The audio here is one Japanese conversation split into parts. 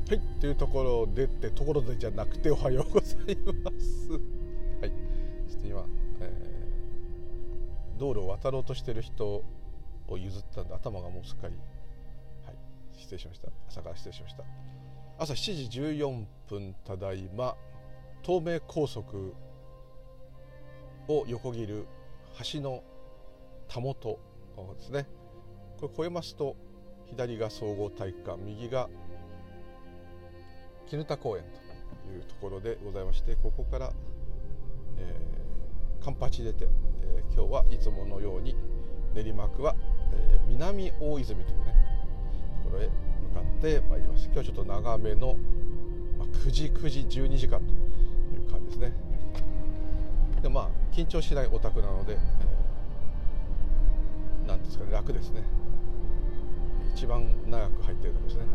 はい、というところでってところでじゃなくておはようございます。はい、ちょっと今、道路を渡ろうとしてる人を譲ったんで頭がもうすっかり、はい、失礼しました。朝から失礼しました。朝7時14分ただいま、東名高速を横切る橋のたもとですね。これ越えますと左が総合体育館、右が絹田公園というところでございまして、ここから、カンパチ出て、今日はいつものように練馬区は、南大泉というねところへ向かってまいります。今日はちょっと長めの、9時12時間という感じですね。で緊張しないお宅なので、なんですかね、楽ですね。一番長く入っているところですね。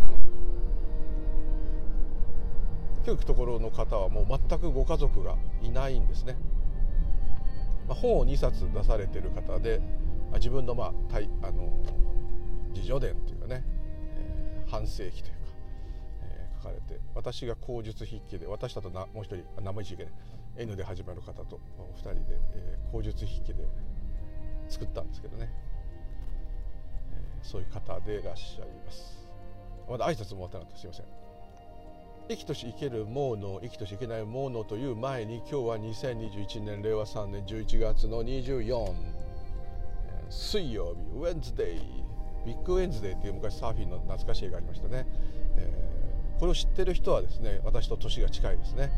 今日行くところの方はもう全くご家族がいないんですね。本を2冊出されている方で、自分の自叙伝というかね、半世紀というか、書かれて、私が口述筆記で、私だともう一人名前いけない N で始まる方と2人で、口述筆記で作ったんですけどね、そういう方でいらっしゃいます。まだ挨拶も終わってなかった、すいません。生きとし生けるもの、生きとし生けないものという前に、今日は2021年令和3年11月の24、水曜日、ウェンズデイ、ビッグウェンズデイっていう昔サーフィンの懐かしい映画がありましたね。これを知ってる人はですね、私と年が近いですね。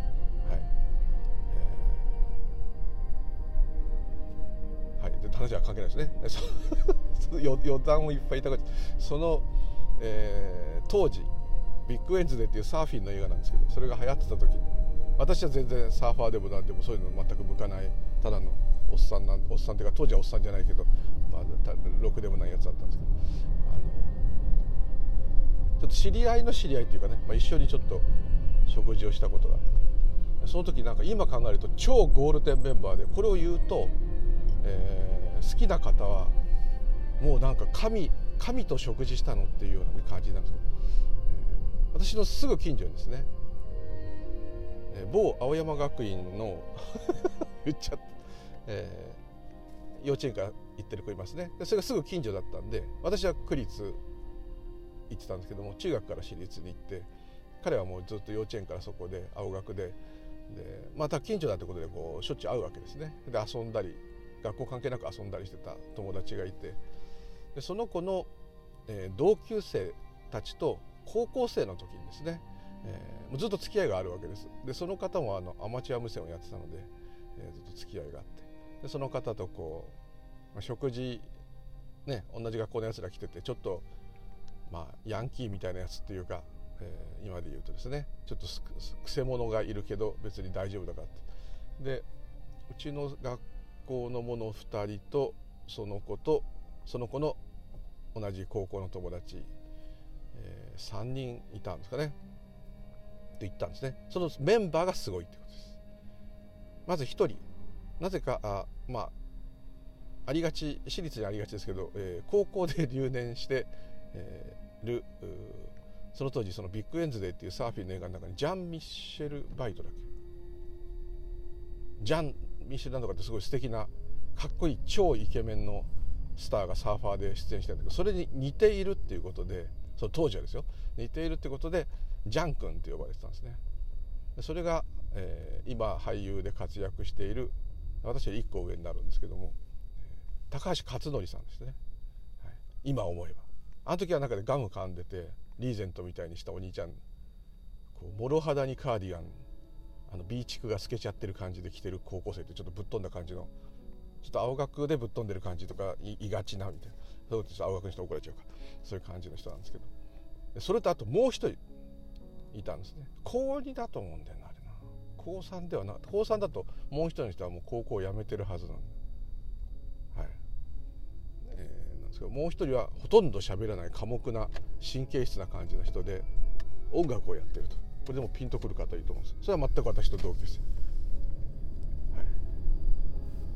はい、で話は関係ないですね。余談をいっぱい言いたかった。その、当時ビッグウェンズデーっていうサーフィンの映画なんですけど、それが流行ってた時に、私は全然サーファーでもなんでもそういうの全く向かないただのおっさんっていうか、当時はおっさんじゃないけど、ろくでもないやつだったんですけど、ちょっと知り合いの知り合いっていうかね、一緒にちょっと食事をしたことがあって、その時なんか今考えると超ゴールデンメンバーで、これを言うと、好きな方はもうなんか神と食事したのっていうような感じなんですけど、私のすぐ近所にですね、某青山学院の言っちゃった、幼稚園から行ってる子いますね。でそれがすぐ近所だったんで、私は区立行ってたんですけども、中学から私立に行って、彼はもうずっと幼稚園からそこで青学で、また近所だってことでこうしょっちゅう会うわけですね。で遊んだり、学校関係なく遊んだりしてた友達がいて、でその子の、同級生たちと高校生の時にですね、もうずっと付き合いがあるわけです。でその方もアマチュア無線をやってたので、ずっと付き合いがあって、でその方とこう、食事ね、同じ学校のやつら来てて、ちょっとヤンキーみたいなやつっていうか、今で言うとですね、ちょっとくせ者がいるけど別に大丈夫だからって、でうちの学校の者2人とその子の同じ高校の友達、3人いたんですかねって言ったんですね。そのメンバーがすごいってことです。まず1人、なぜかありがち、私立にありがちですけど、高校で留年してる、その当時そのビッグエンズデーっていうサーフィンの映画の中にジャン・ミッシェル・バイトだっけ、ジャン・ミッシェルなんとかってすごい素敵なかっこいい超イケメンのスターがサーファーで出演してるんだけど、それに似ているっていうことで、その当時はですよ、似ているってことでジャン君って呼ばれてたんですね。それが、今俳優で活躍している、私は1個上になるんですけども、高橋克典さんですね、はい、今思えば。あの時は中でガム噛んでてリーゼントみたいにしたお兄ちゃん、こうモロ肌にカーディガン、ビーチクが透けちゃってる感じで着てる高校生って、ちょっとぶっ飛んだ感じの、ちょっと青学でぶっ飛んでる感じとかいがちなみたいな、そういう青学の人怒られちゃうから、そういう感じの人なんですけど、それとあともう一人いたんですね。高2だと思うんだよな、あれな。高3ではな、高3だともう一人の人はもう高校を辞めてるはずなんで、はい、なんですけど、もう一人はほとんど喋らない寡黙な神経質な感じの人で音楽をやってると。これでもピンとくる方いいと思うんです。それは全く私と同級生。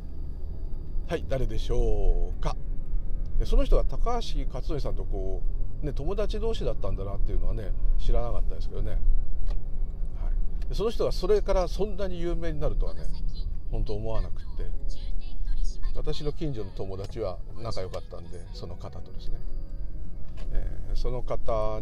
はい、誰でしょうか。でその人が高橋克典さんとこね、友達同士だったんだなっていうのはね知らなかったですけどね、はい、でその人がそれからそんなに有名になるとはね本当思わなくって、私の近所の友達は仲良かったんで、その方とですね、その方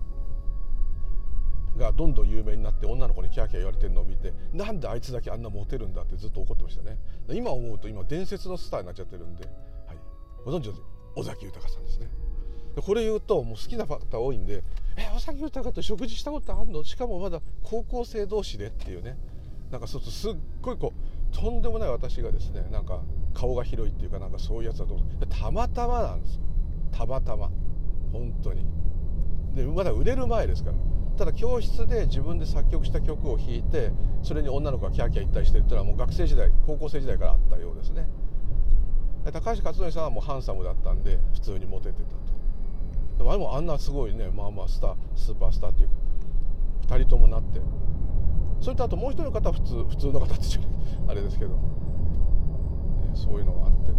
がどんどん有名になって女の子にキャーキャー言われてるのを見て、なんであいつだけあんなモテるんだってずっと怒ってましたね。今思うと今伝説のスターになっちゃってるんで、はい、ご存知の尾崎豊さんですね。これ言うともう好きな方多いんで、尾崎豊と食事したことあるの、しかもまだ高校生同士でっていうね、なんかそうすっごいこうとんでもない私がですね、なんか顔が広いっていうか、なんかそういうやつだと思う。たまたまなんですよ、たまたま本当に。でまだ売れる前ですから。ただ教室で自分で作曲した曲を弾いて、それに女の子がキャーキャー言ったりしてるっていうのはもう学生時代、高校生時代からあったようですね。高橋克典さんはもうハンサムだったんで普通にモテてたと。でもあれもあんなすごいね、まあまあスーパースターっていうか2人ともなって、それとあともう一人の方は普通の方って言うあれですけど、そういうのがあって、はい、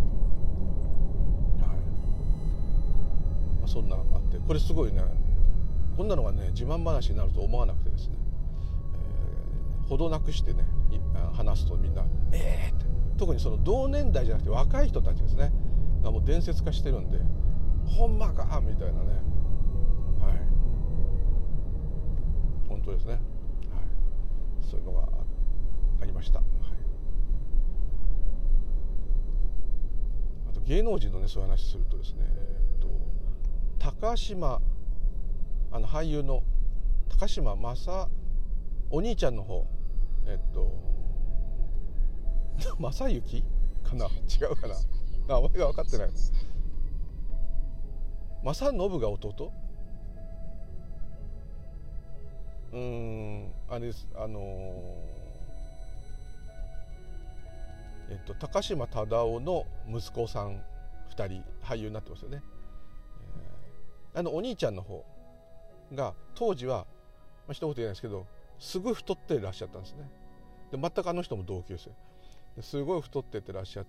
そんなあって、これすごいね、こんなのがね自慢話になると思わなくてですね、ほどなくしてね話すとみんなって特にその同年代じゃなくて若い人たちですねがもう伝説化してるんで、ほんまかみたいなね、はい、本当ですね、はい、そういうのがありました、はい、あと芸能人のねそういう話するとですね、高島俳優の高島お兄ちゃんの方、正幸かな、違うかな、名前が分かってない。正信が弟？あれです、高島忠夫の息子さん2人俳優になってますよね。お兄ちゃんの方が当時は、一言言えないですけどすごい太ってらっしゃったんですね。で全くあの人も同級生ですごい太っててらっしゃって、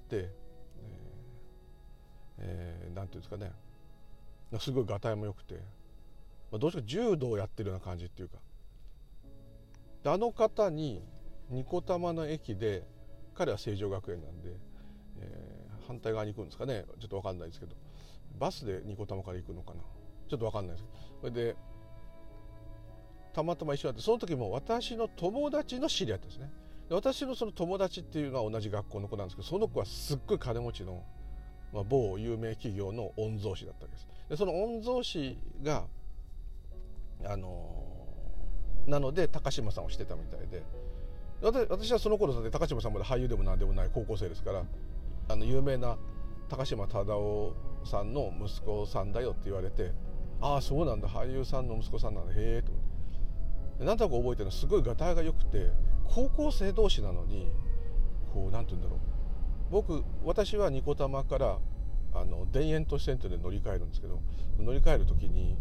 なんていうんですかね、すごいがたいも良くて、どうしても柔道をやってるような感じっていうか、であの方に二子玉の駅で、彼は成城学園なんで、反対側に行くんですかね、ちょっと分かんないですけど、バスで二子玉から行くのかな、ちょっと分かんないですけど、それでたまたま一緒になって、その時も私の友達の知り合いですね。で私のその友達っていうのは同じ学校の子なんですけど、その子はすっごい金持ちの、某有名企業の御曹司だったわけです。でその御曹司がなので高島さんをしてたみたいで、私はその頃だって高島さんまで俳優でもなんでもない高校生ですから、有名な高島忠夫さんの息子さんだよって言われて、ああそうなんだ、俳優さんの息子さんなんだ、へえと。なんとなく覚えてるのは、すごいがたいが良くて、高校生同士なのにこうなんて言うんだろう、私は二子玉から田園都市線というので乗り換えるんですけど、乗り換える時に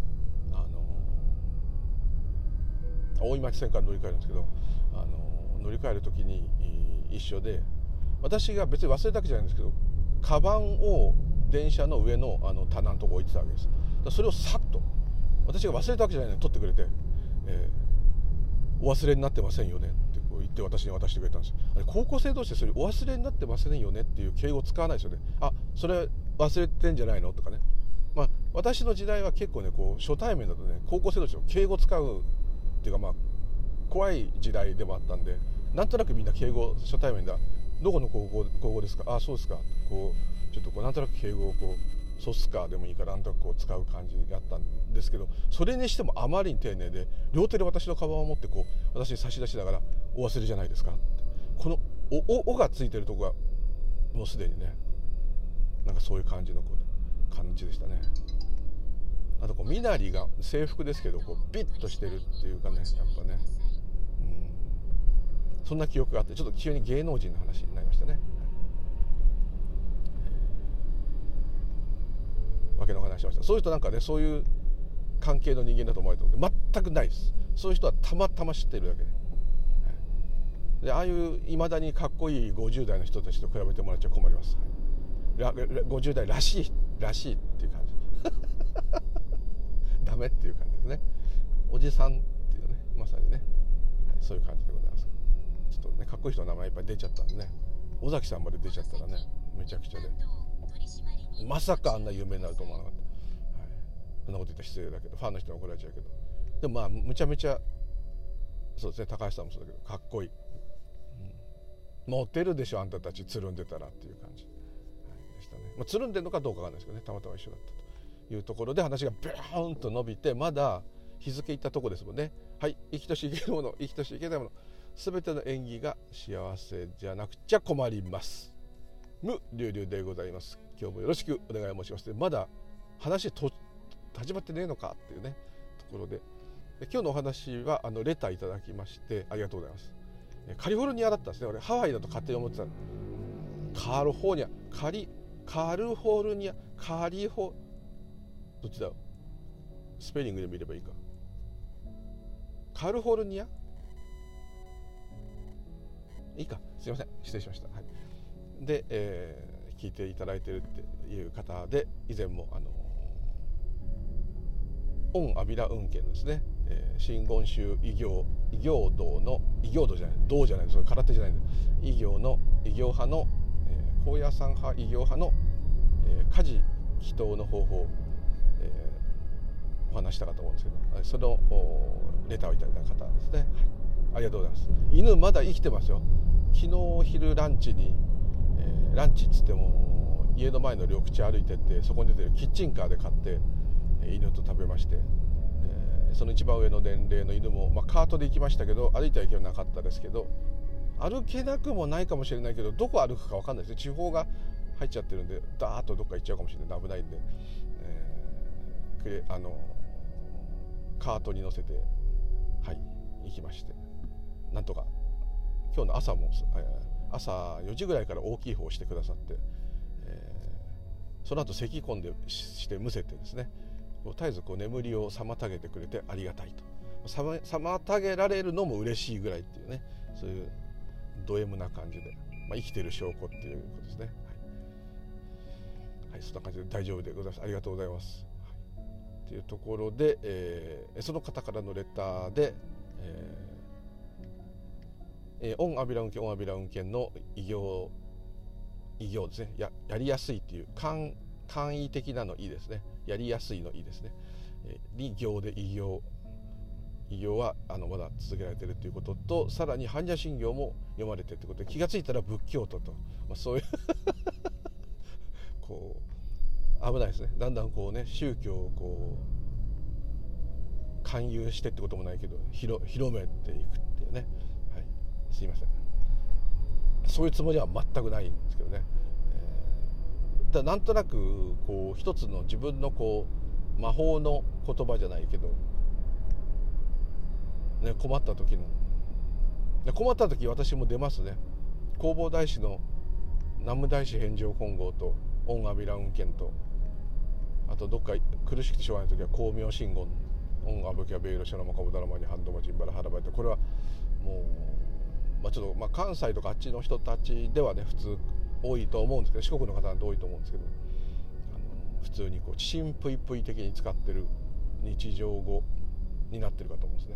大井町線から乗り換えるんですけど、乗り換える時に一緒で、私が別に忘れたわけじゃないんですけど、カバンを電車の上の棚のとこ置いてたわけです。それをさっと私が忘れたわけじゃないのに取ってくれて、お忘れになってませんよねってこう言って私に渡してくれたんですよ。高校生同士でそれお忘れになってませんよねっていう敬語を使わないですよね。あ、それ忘れてんじゃないのとかね。私の時代は結構ね、こう初対面だとね、高校生同士の敬語を使うっていうか、怖い時代でもあったんで、なんとなくみんな敬語、初対面だ、どこの高校ですか、あ、そうですか、こうちょっとこうなんとなく敬語をこうそうっすかでもいいからなんとなくこう使う感じがあったんですけど、それにしてもあまりに丁寧で、両手で私のカバンを持ってこう私に差し出しながら、お忘れじゃないですかって、このおがついてるとこがもうすでにね、なんかそういう感じの感じでしたね。あとこう身なりが制服ですけど、こうビッとしてるっていうかね、やっぱね、そんな記憶があって、ちょっと急に芸能人の話になりましたね。わけの話しました。そういう人なんかね、そういう関係の人間だと思われても全くないです。そういう人はたまたま知っているだけで、ああいういまだにかっこいい50代の人たちと比べてもらっちゃ困ります。50代らしいっていう感じダメっていう感じですね。おじさんっていうね、まさにね、はい、そういう感じでございます。ちょっとね、かっこいい人の名前いっぱい出ちゃったんでね、尾崎さんまで出ちゃったらね、めちゃくちゃで、まさかあんな有名になると思わなかった、はい、そんなこと言ったら失礼だけど、ファンの人に怒られちゃうけど、でもまあむちゃめちゃそうですね、高橋さんもそうだけどかっこいい、モテるでしょあんたたちつるんでたらっていう感じ、はい、でしたね。まあ、つるんでるのかどうかわかんないですけどね、たまたま一緒だったというところで話がビューンと伸びて、まだ日付いったとこですもんね。はい、生きとし生けるもの、生きとし生けないもの、すべての縁起が幸せじゃなくちゃ困ります。無流々でございます。今日もよろしくお願い申します。まだ話始まってねえのかっていうねところで、今日のお話はレターいただきましてありがとうございます。カリフォルニアだったんですね。俺ハワイだと勝手に思ってたの。カリフォルニアどっちだろう、スペリングで見ればいいか。カリフォルニアいいか、すいません、失礼しました、はい、で、聞いていただいているっていう方で、以前も御阿弥陀運慶のですね、真言宗異教道の異教道じゃない、道じゃない、それ空手じゃないんで、異教派の、高野山派異教派の、家事祈祷の方法、お話したかと思うんですけど、そのレターをいただいた方ですね、はい、ありがとうございます。犬まだ生きてますよ。昨日昼ランチに、ランチっつっても家の前の緑地歩いてって、そこに出てるキッチンカーで買って犬と食べまして、その一番上の年齢の犬も、カートで行きましたけど、歩いてはいけなかったですけど、歩けなくもないかもしれないけど、どこ歩くか分かんないですね。地方が入っちゃってるんで、ダーッとどっか行っちゃうかもしれない、危ないんで、カートに乗せて、はい、行きまして、なんとか今日の朝も、朝4時ぐらいから大きい方をしてくださって、その後咳込んでしてむせてですね、絶えず眠りを妨げてくれてありがたいと。妨げられるのも嬉しいぐらいっていうね、そういうド M な感じで、生きてる証拠っていうことですね。はい、そんな感じで大丈夫でございます。ありがとうございます。はい、っていうところで、その方からのレターで、御阿弥陀運慶の異行ですね、やりやすいっていう簡易的なのいいですね。やりやすいのいいですね。理行で異行はまだ続けられているということと、さらに般若心経も読まれているということで、気がついたら仏教徒と、そういうこう危ないですね。だんだん宗教を勧誘してってこともないけど広めていくっていうね、はい、すいません、そういうつもりは全くないんですけどね。なんとなく一つの自分の魔法の言葉じゃないけど、ね、困った時私も出ますね。弘法大師の南無大師返上金剛と御阿弥陀運慶と、あとどっか苦しくてしょうがない時は光明真言、御阿弥陀米ロシャのマカボダラマにハンドマジンバラハラバイと、これはもう、ちょっと関西とかあっちの人たちではね普通多いと思うんですけど、四国の方なんて多いと思うんですけど、普通にチシンプイプイ的に使ってる日常語になってるかと思うんですね。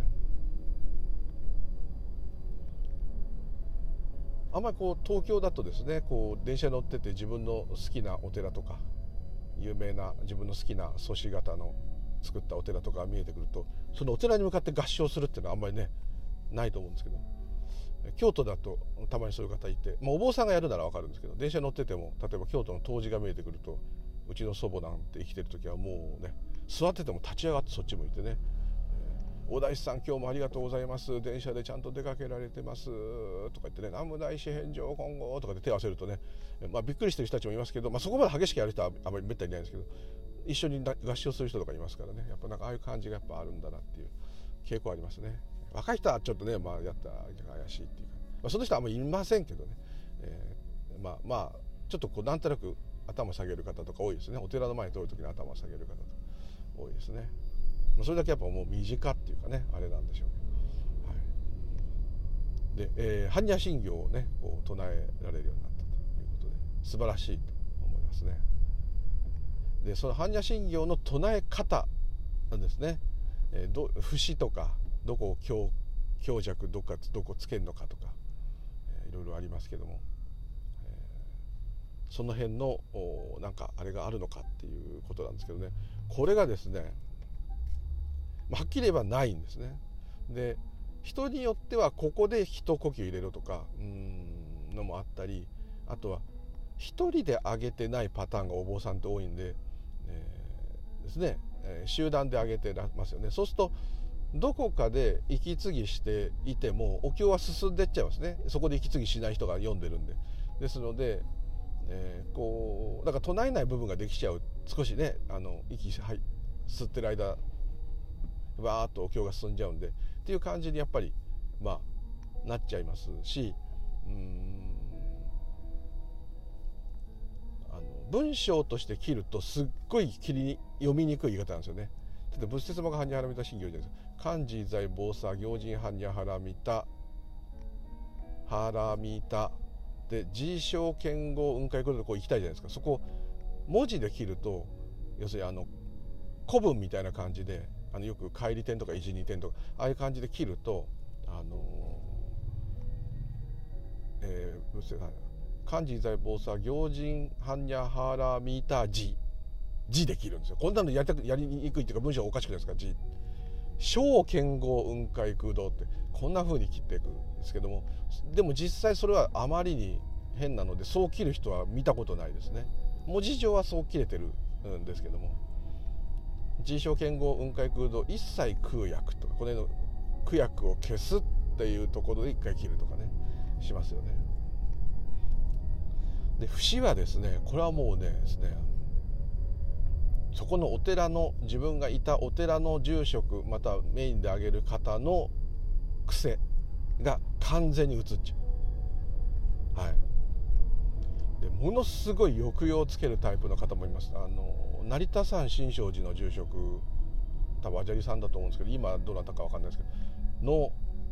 あんまり東京だとですね、電車に乗ってて自分の好きなお寺とか、有名な自分の好きな祖師方の作ったお寺とかが見えてくると、そのお寺に向かって合唱するっていうのはあんまりねないと思うんですけど、京都だとたまにそういう方いて、お坊さんがやるなら分かるんですけど、電車乗ってても例えば京都の東寺が見えてくると、うちの祖母なんて生きてる時はもうね、座ってても立ち上がってそっち向いてね、お大師さん今日もありがとうございます、電車でちゃんと出かけられてますとか言ってね、南無大師返上金剛とかで手を合わせるとね、びっくりしてる人たちもいますけど、そこまで激しくやる人はあまりめったにいないんですけど、一緒に合唱する人とかいますからね、やっぱああいう感じがやっぱあるんだなっていう傾向ありますね。若い人はちょっとね、やったら怪しいっていうか、その人はあんまりいませんけどね、ちょっとなんとなく頭下げる方とか多いですね。お寺の前に通る時に頭下げる方とか多いですね。それだけやっぱもう身近っていうかね、あれなんでしょうけど、はい、で、般若心経をね唱えられるようになったということで素晴らしいと思いますね。でその般若心経の唱え方なんですね。節とかどこを強弱どこつけるのかとか、いろいろありますけども、その辺のなんかあれがあるのかっていうことなんですけどね、これがですねはっきり言えばないんですね。で人によってはここで一呼吸入れろとかのもあったり、あとは一人で上げてないパターンがお坊さんって多いんで、ですね、集団で上げてますよね。そうするとどこかで息継ぎしていてもお経は進んでっちゃいますね。そこで息継ぎしない人が読んでるんで。ですので、こうだから唱えない部分ができちゃう。少しね息吸ってる間わーっとお経が進んじゃうんでっていう感じにやっぱりなっちゃいますし、文章として切るとすっごい読みにくい言い方なんですよね。だって仏説マガハンニャハラミタ信行じゃないですか。漢字在坊差行人ハンニャハラミタで字小剣語雲海語でこう行きたいじゃないですか。そこ文字で切ると要するに古文みたいな感じでよく返り点とかいじり点とかああいう感じで切ると漢字在坊差行人ハンニャハラミタ字で切るんですよ。こんなのやりにくいっていうか文章おかしくないですか。字小剣豪雲海空洞ってこんな風に切っていくんですけども、でも実際それはあまりに変なのでそう切る人は見たことないですね。文字上はそう切れてるんですけども、字小剣豪雲海空洞一切空訳とかこの辺の空訳を消すっていうところで一回切るとかねしますよね。で節はですね、これはもうねですね、そこのお寺の自分がいたお寺の住職またメインであげる方の癖が完全に移っちゃう。はい。でものすごい抑揚をつけるタイプの方もいます。成田山新勝寺の住職、多分アジャリさんだと思うんですけど、今どなたか分かんないですけどの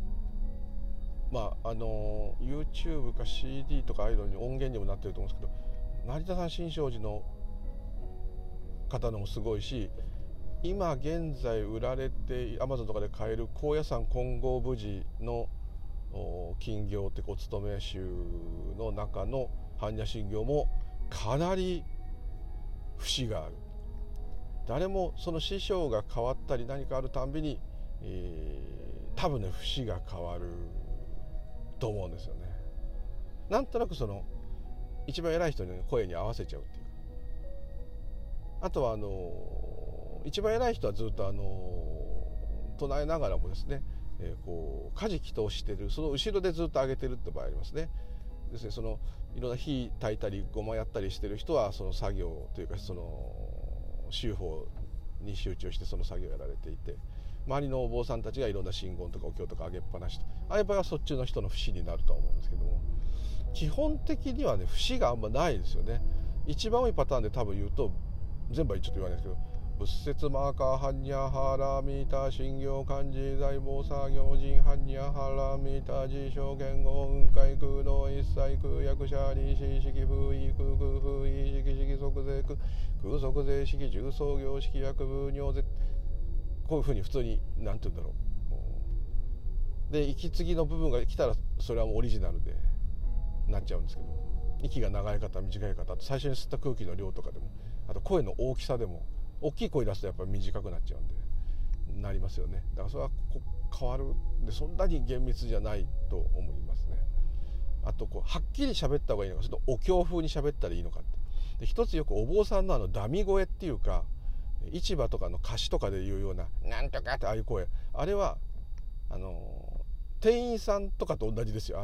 YouTube か CD とかああいうのに音源にもなってると思うんですけど、成田山新勝寺の方のもすごいし、今現在売られて Amazon とかで買える高野山金剛無寺の金行ってお勤め集の中の般若心経もかなり節がある。誰もその師匠が変わったり何かあるたんびに、多分ね節が変わると思うんですよね。なんとなくその一番偉い人の声に合わせちゃうっていう。あとは一番偉い人はずっと唱えながらもですね、こう舵祈祷してるその後ろでずっと上げてるって場合ありますね。ですね、そのいろんな火焚いたりごまやったりしてる人はその作業というかその修法に集中してその作業をやられていて、周りのお坊さんたちがいろんな真言とかお経とか上げっぱなしと、ああいう場合はそっちの人の節になると思うんですけども、基本的にはね節があんまないですよね。一番多いパターンで多分言うと全部はちょっと言わないですけど、仏説マーカーハンニャハラミタ信行漢字在坊差行人ハンニャハラミタ自称言語雲海空洞一切空訳者利子式風意空空風意式式即税空即税式重創業式訳部尿税、こういうふうに普通に何て言うんだろう。で息継ぎの部分が来たらそれはもうオリジナルでなっちゃうんですけど、息が長い方短い方、あと最初に吸った空気の量とかでも、あと声の大きさでも大きい声出すとやっぱり短くなっちゃうんでなりますよね。だからそれは変わるでそんなに厳密じゃないと思いますね。あとはっきり喋った方がいいのか、ちょっとお経風に喋ったらいいのかって。で一つよくお坊さんのダミ声っていうか市場とかの歌詞とかで言うようななんとかってああいう声、あれは店員さんとかと同じですよ。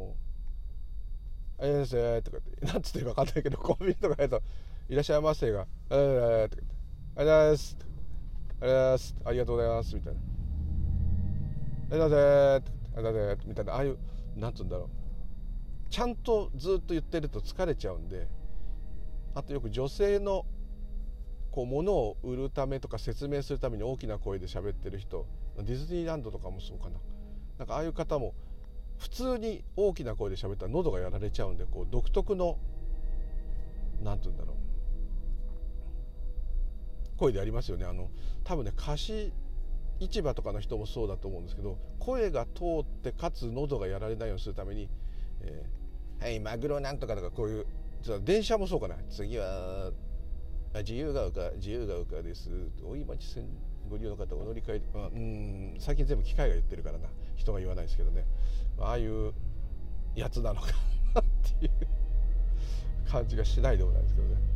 先生とかってなんつってるか分かんないけど、コンビニとかやるといらっしゃいませがとか言ってありがとうございますありがとうございますみたいな、ありがとうございますみたいな、ああいうなんつうんだろう、ちゃんとずっと言ってると疲れちゃうんで。あとよく女性の物を売るためとか説明するために大きな声で喋ってる人、ディズニーランドとかもそうかな、なんかああいう方も普通に大きな声で喋ったら喉がやられちゃうんで、独特のなんて言うんだろう、 声でやりますよね。多分ね、貸し市場とかの人もそうだと思うんですけど、声が通ってかつ喉がやられないようにするために、はいマグロなんとかとか、こういう電車もそうかな、次は自由が丘です大井町線ご利用の方お乗り換え、最近全部機械が言ってるからな、人が言わないですけどね、ああいうやつなのかなっていう感じがしないでもないですけどね、はい、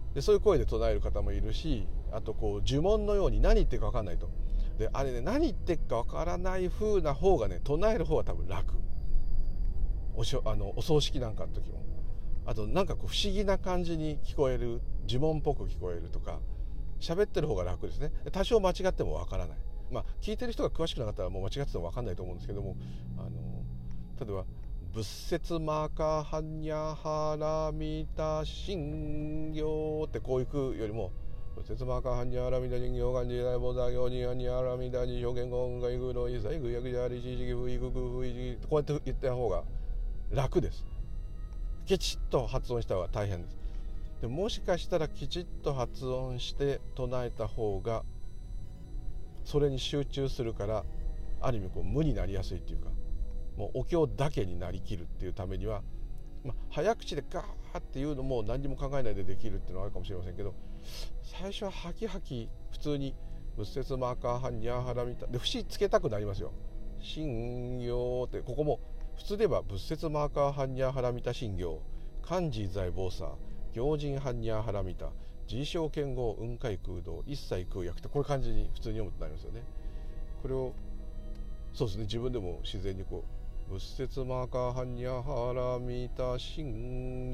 でそういう声で唱える方もいるし、あとこう呪文のように何言ってるか分かんないと、であれね、何言ってるか分からない風な方がね、唱える方は多分楽、お葬式なんかの時も、あとなんかこう不思議な感じに聞こえる、呪文っぽく聞こえるとか、喋ってる方が楽ですね。多少間違ってもわからない、聞いてる人が詳しくなかったらもう間違っててもわかんないと思うんですけども、例えば仏説マーカーハンニャハラミタ信行ってこういくよりも、仏説マーカーハンニャハラミタ信行漢字大菩薩行にハンニャハラミタ辞書言語音外空の一切空薬じゃりしじき不意空不意じき、こうやって言った方が楽です。きちっと発音した方が大変です。でもしかしたらきちっと発音して唱えた方がそれに集中するから、ある意味こう無になりやすいっていうか、もうお経だけになりきるっていうためには、早口でガーっていうのも何にも考えないでできるっていうのはあるかもしれませんけど、最初はハキハキ普通に仏説マーカーハンニャハラミタで節つけたくなりますよ。信行ってここも普通で言えば仏説マーカーハンニャハラミタ信行漢字在菩薩行人ハンニャハラミタ自称剣豪雲海空洞一切空薬ってこういう感じに普通に読むとなりますよね。これをそうですね、自分でも自然にこう仏説マーカーハンニャハラミタ信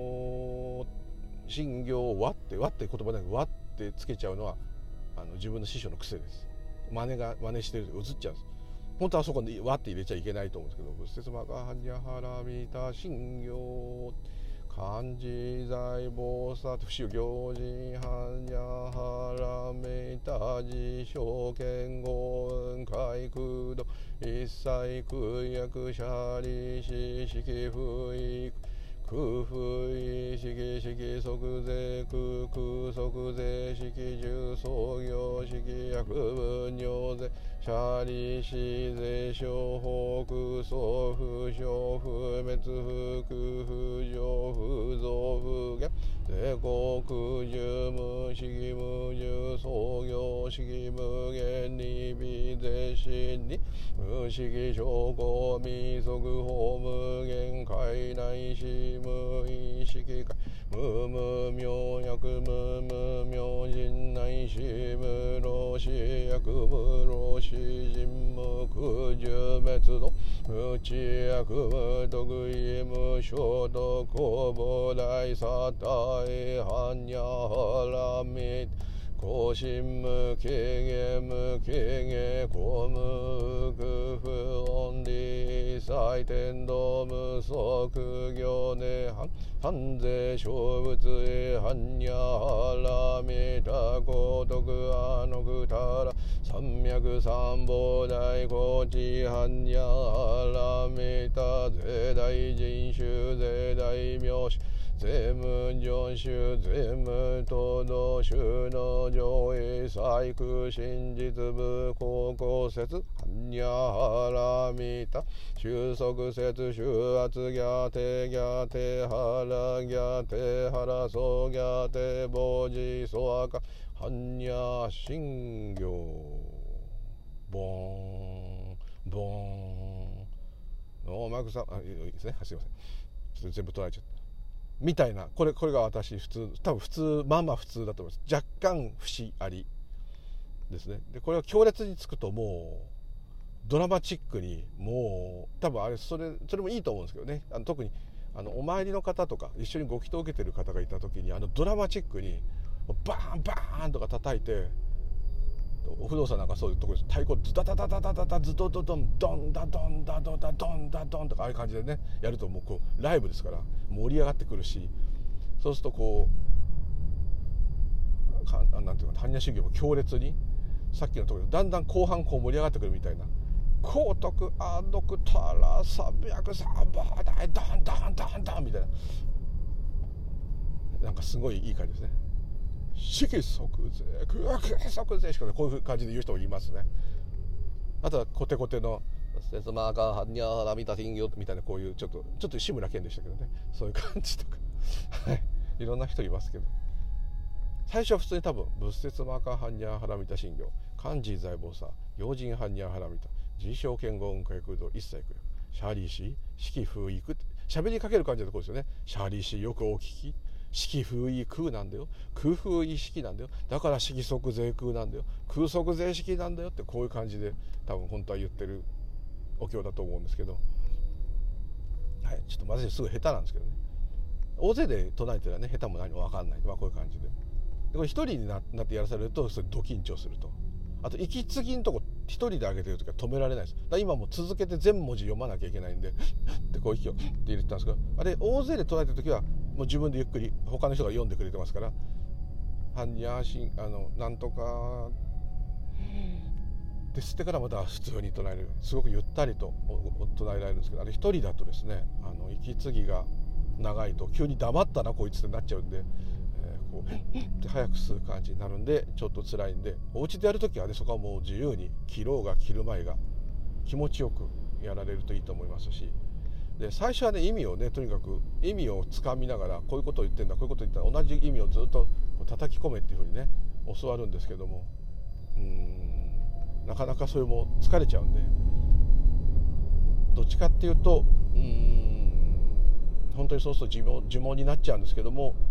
行和って言葉で和ってつけちゃうのは自分の師匠の癖です。真似してると映っちゃうんです。本当はそこに和って入れちゃいけないと思うんですけど、仏説マーカーハンニャハラミタ信行漢字在菩薩不死行人般若ハラメタ自称剣豪雲海空洞一切空薬シャリシ式不意空不意式式即税空空即税式重創業式薬分尿税シャリシ税小法空総不小不滅不空不上不増不減税国十無式無重創業式無限に微税心に無式証拠未足法無限界内し無意識界無無明薬無無明人内し無老死薬無老死人無空十滅の無知薬無得意無衝動公母大サタイハンニャハラミ高心無軽減無軽減公無空不音理祭天道無足行涅槃三世小仏般若波羅蜜多高徳阿のくたら三脈三宝大高知般若波羅蜜多税大人種税大名詞税務上州税務東道州の上位細工真実部高校説般若波羅蜜多収束説収圧ギャテギャテハラギャテハラソギャテボジソアカ般若心経ボーンボーンノーマークさんいいですね、すいません、ちょっと全部取られちゃったみたいな、これが私多分普通普通だと思います。若干節ありですね。でこれを強烈につくともうドラマチックにもう多分あれそれもいいと思うんですけどね、特にお参りの方とか一緒にご祈祷を受けてる方がいた時にドラマチックにバーンバーンとか叩いて、お不動産なんかそういうところです。太鼓ズダダダダダダダズドドドンドンダドンダドダドンダドンとかああいう感じでねやるともうこうライブですから盛り上がってくるし、そうするとこうなんていうか般若修行も強烈にさっきのところだんだん後半こう盛り上がってくるみたいな、高徳阿徳タラ三百三宝大ドンドンドンドンみたいな、なんかすごいいい感じですね。 色即税空即税しかね、こういう感じで言う人もいますね。あとはコテコテの説マーカーハンニャーラミタティンギョみたいな、こういうちょっと志村けんでしたけどね、そういう感じとかはい、いろんな人いますけど、最初は普通に多分仏説マーカーハンニャーハラミタ信行漢字財宝さ用心ハンニャーハラミタ自称剣豪運海空道一切空シャーリーシー四季風意空って喋りかける感じのところですよね。シャーリーシーよくお聞き、四季風意空なんだよ、空風意識なんだよ、だから色即税空なんだよ、空即税式なんだよって、こういう感じで多分本当は言ってるお経だと思うんですけど、はい、ちょっと私すごい下手なんですけどね、大勢で唱えてるのはね、下手も何も分かんない、まあ、こういう感じで、これ一人になってやらされるとそれド緊張すると。あと息継ぎのとこ一人で上げてる時は止められないです。だから今も続けて全文字読まなきゃいけないんでってこう息をって入れてたんですけど、あれ大勢で唱えてる時はもう自分でゆっくり他の人が読んでくれてますから、ハンニャーシンなんとかで吸ってからまた普通に唱える、すごくゆったりと唱えられるんですけど、あれ一人だとですね、息継ぎが長いと急に黙ったなこいつってなっちゃうんで、こうって早く吸う感じになるんでちょっと辛いんで、お家でやるときはね、そこはもう自由に切ろうが切る前が気持ちよくやられるといいと思いますし、で最初はね意味をね、とにかく意味をつかみながら、こういうことを言ってんだこういうことを言ったら同じ意味をずっと叩き込めっていうふうにね教わるんですけども、なかなかそれも疲れちゃうんで、どっちかっていうと本当にそうすると呪文になっちゃうんですけども、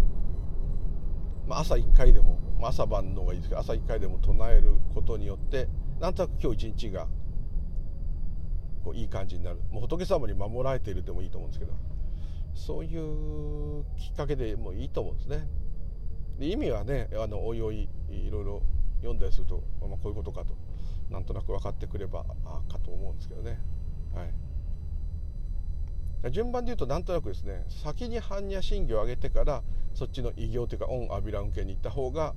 朝1回でも、朝晩の方がいいですけど、朝1回でも唱えることによってなんとなく今日一日がこういい感じになる、もう仏様に守られているでもいいと思うんですけど、そういうきっかけでもいいと思うんですね。で意味はねおいおいいろいろ読んだりすると、こういうことかとなんとなく分かってくればかと思うんですけどね。はい、順番で言うとなんとなくですね、先に般若心経を上げてからそっちの異行というかオンアビラ運慶に行った方が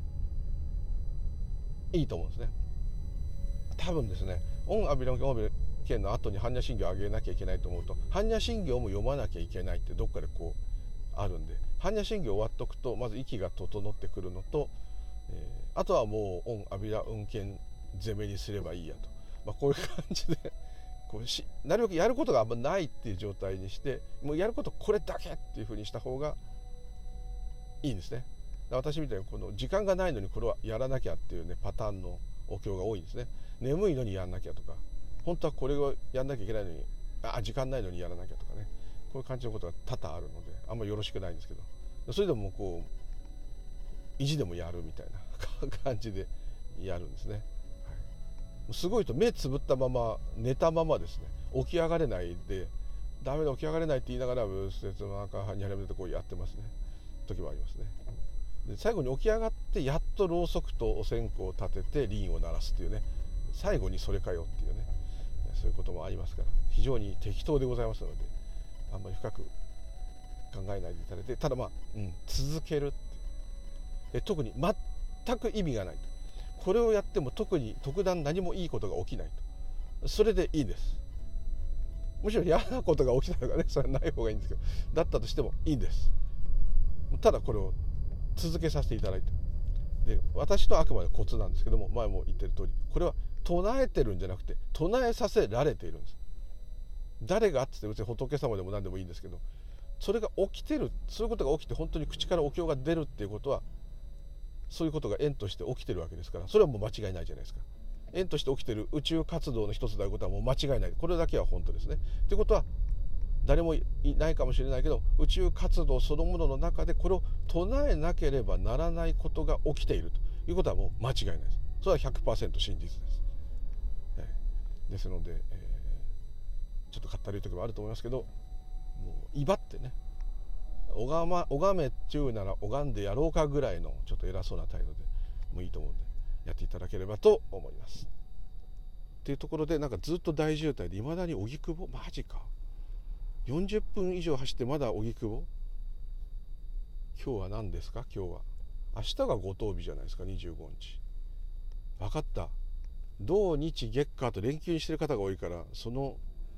いいと思うんですね。多分ですね、オンアビラ運慶の後に般若心経を上げなきゃいけないと思うと、般若心経も読まなきゃいけないってどっかでこうあるんで、般若心経終わっとくとまず息が整ってくるのと、あとはもうオンアビラ運慶攻めにすればいいやと、こういう感じでなるべくやることがあんまないっていう状態にして、もうやることこれだけっていうふうにした方がいいんですね。私みたいにこの時間がないのにこれはやらなきゃっていうねパターンのお経が多いんですね。眠いのにやんなきゃとか、本当はこれをやんなきゃいけないのに時間ないのにやらなきゃとかね、こういう感じのことが多々あるのであんまよろしくないんですけど、それでもこう意地でもやるみたいな感じでやるんですね。すごいと目つぶったまま寝たままですね、起き上がれないで、ダメだ起き上がれないって言いながら仏説の赤はに始めてこうやってますね、時もありますね。で最後に起き上がってやっとろうそくとお線香を立てて鈴を鳴らすっていうね、最後にそれかよっていうね、そういうこともありますから、非常に適当でございますのであんまり深く考えないでいただいて、ただ続けるって特に全く意味がないと、これをやっても特段何もいいことが起きないと、それでいいんです。むしろ嫌なことが起きたのがね、それはない方がいいんですけど、だったとしてもいいんです。ただこれを続けさせていただいて、で私のあくまでコツなんですけども、前も言ってる通り、これは唱えてるんじゃなくて唱えさせられているんです。誰がって言って別に仏様でも何でもいいんですけど、それが起きてる、そういうことが起きて本当に口からお経が出るっていうことは、そういうことが縁として起きてるわけですから、それはもう間違いないじゃないですか。縁として起きてる宇宙活動の一つであることはもう間違いない、これだけは本当ですね。ということは誰もいないかもしれないけど、宇宙活動そのものの中でこれを唱えなければならないことが起きているということはもう間違いないです。それは 100% 真実です。ですので、ちょっとかったるい時もあると思いますけど、もう威張ってね、拝めっちゅうなら拝んでやろうかぐらいのちょっと偉そうな態度でもいいと思うんでやっていただければと思います。っていうところで、なんかずっと大渋滞でいまだに荻窪、マジか、40分以上走ってまだ荻窪。今日は何ですか？今日は明日が五十日じゃないですか、25日。分かった、土日月火と連休にしてる方が多いから、その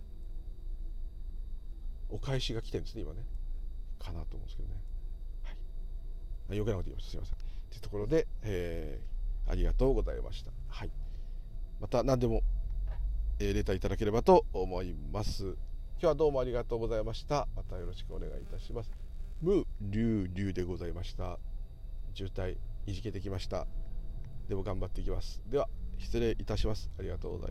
お返しが来てるんですね今ね、かなと思うんですけどね。はい、余計なこと言いました、すいません。 というところで、ありがとうございました。はい、また何でも、レターいただければと思います。今日はどうもありがとうございました。またよろしくお願いいたします。無流流でございました。渋滞いじけてきました。でも頑張っていきます。では失礼いたします。ありがとうございます。